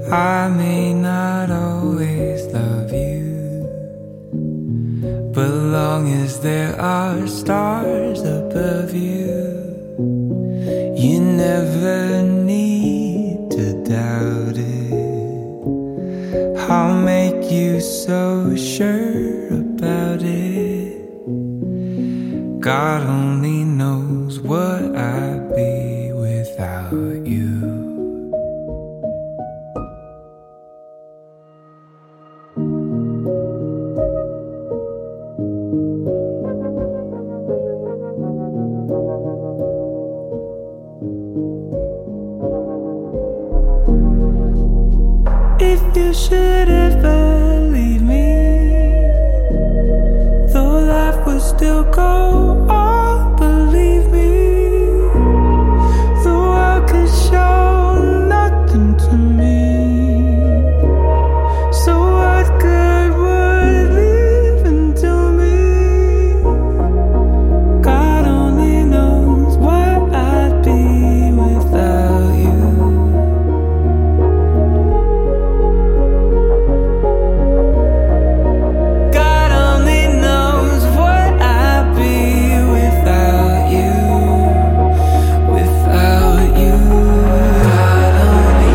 I may not always love you, but long as there are stars above you, you never need to doubt it. I'll make you so sure about it. God only knows what I'd be without you. If you should ever leave me, though life will still go on, believe me, the world could show nothing to me. So what good would leaving do me? God only knows what I'd be without you. God only knows what I'd be without you, without you. God only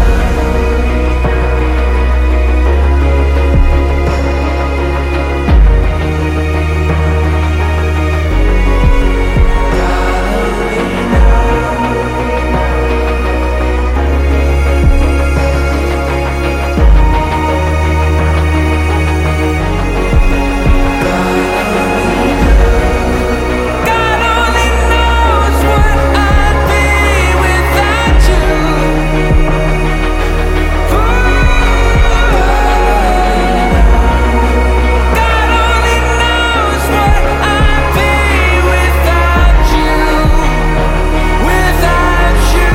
God only knows what I'd be without you. God only knows what I'd be without you, without you.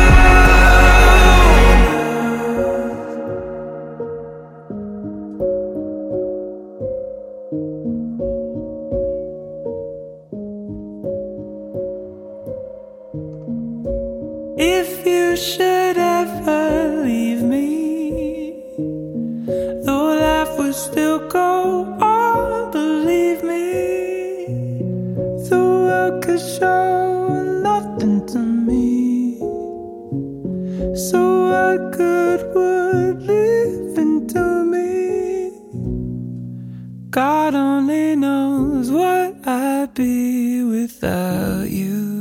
If you should ever leave me, though life would still go on, believe me, the world could show nothing to me. So what good would living do me? God only knows what I'd be without you.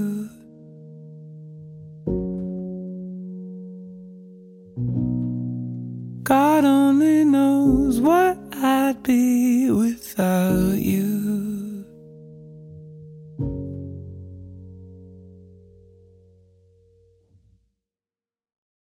God only knows what I'd be without you.